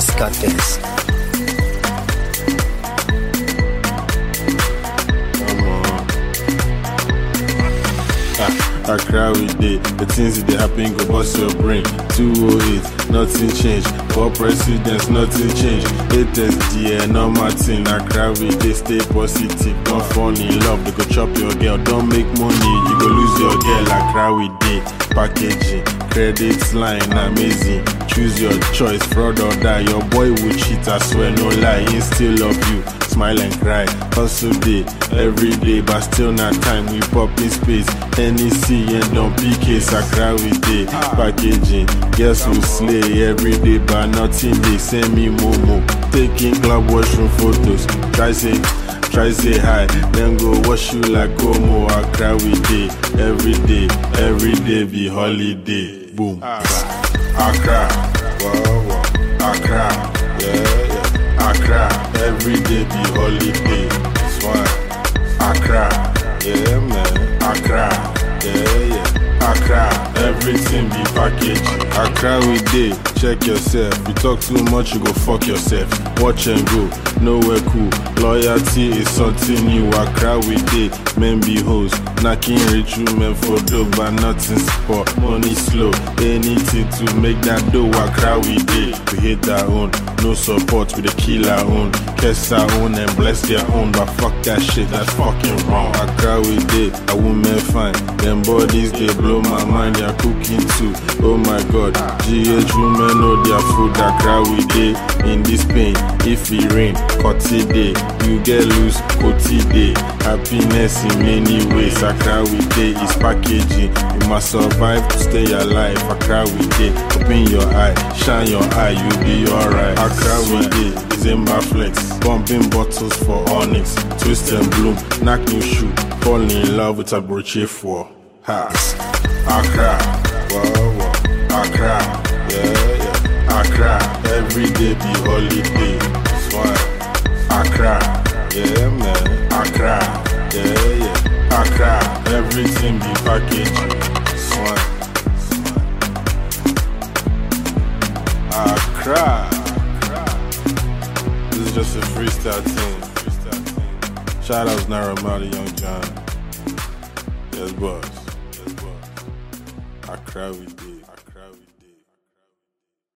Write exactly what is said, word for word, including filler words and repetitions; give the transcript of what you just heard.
scatters. Accra we dey, the things that dey happen go bust your brain. two oh eight, nothing change. For presidents, nothing change. Haters, dear, normal thing. Accra we dey, stay positive. Don't fall in love, they go chop your girl. Don't make money, you go lose your girl. Accra we dey, packaging, credit line, amazing. Choose your choice, fraud or die. Your boy will cheat, I swear, no lie. He still love you, smile and cry. Hustle day, every day, but still not time. We pop in space, N E C and don't P K. Accra we dey, packaging. Guess who slay every day, but nothing they send me momo. Taking club washroom photos. Try say, try say hi, then go wash you like Como. Accra we dey, every day, every day be holiday. Boom. Accra, wow, wow. Accra, yeah, yeah. Accra, every day be holiday. Swine. Accra, yeah, man. Accra, yeah, yeah. Accra, everything be packaged. Accra we dey, check yourself. You talk too much, you go fuck yourself. Watch and go, nowhere cool. Loyalty is something new. Accra we dey, men be hoes. Knocking rich women for dough, but nothing sport. Money slow, anything to make that dough. Accra we dey, we hate our own. No support, we dey kill our own. Curse our own and bless their own. But fuck that shit, that's fucking wrong. Accra we dey, a woman fine. Them bodies they blow my mind, they are cooking too. Oh my god, G H women know their food. Accra we dey, in this pain. If it rain, cut it day. You get loose, cut it day. Happiness in many ways. Accra we dey is packaging. You must survive to stay alive. Accra we dey, open your eye, shine your eye, you be alright. Accra we dey is Ember Flex, bumping bottles for Onyx, twist and bloom, knock new shoe, fall in love with a brooch for. Ha. Accra, wow, wow. Accra, yeah, yeah. Accra, every day be holiday. Swine. Accra, yeah, man. Accra, yeah, yeah. Accra, everything be packaged. Swine. Accra. This is just a freestyle thing. Shout out to Naira Marley, Young John. Yes, boss. Yes, boss. Accra we